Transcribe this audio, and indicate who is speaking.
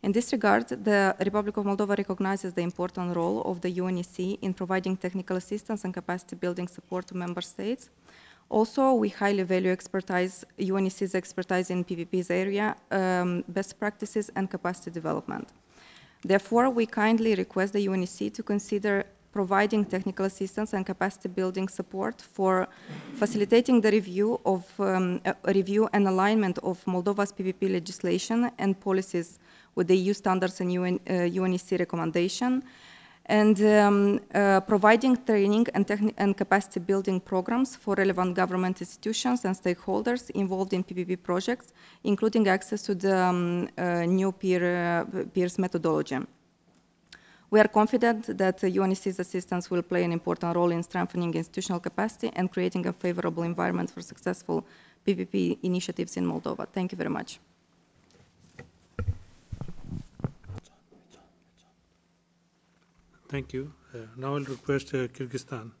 Speaker 1: In this regard, the Republic of Moldova recognizes the important role of the UNEC in providing technical assistance and capacity building support to member states. Also, we highly value UNEC's expertise in PPP's area, best practices and capacity development. Therefore, we kindly request the UNEC to consider providing technical assistance and capacity building support for facilitating the review and alignment of Moldova's PPP legislation and policies with the EU standards and UNEC recommendation, and providing training and capacity building programs for relevant government institutions and stakeholders involved in PPP projects, including access to the new peers methodology. We are confident that UNEC's assistance will play an important role in strengthening institutional capacity and creating a favorable environment for successful PPP initiatives in Moldova. Thank you very much.
Speaker 2: Thank you. Now I'll request Kyrgyzstan.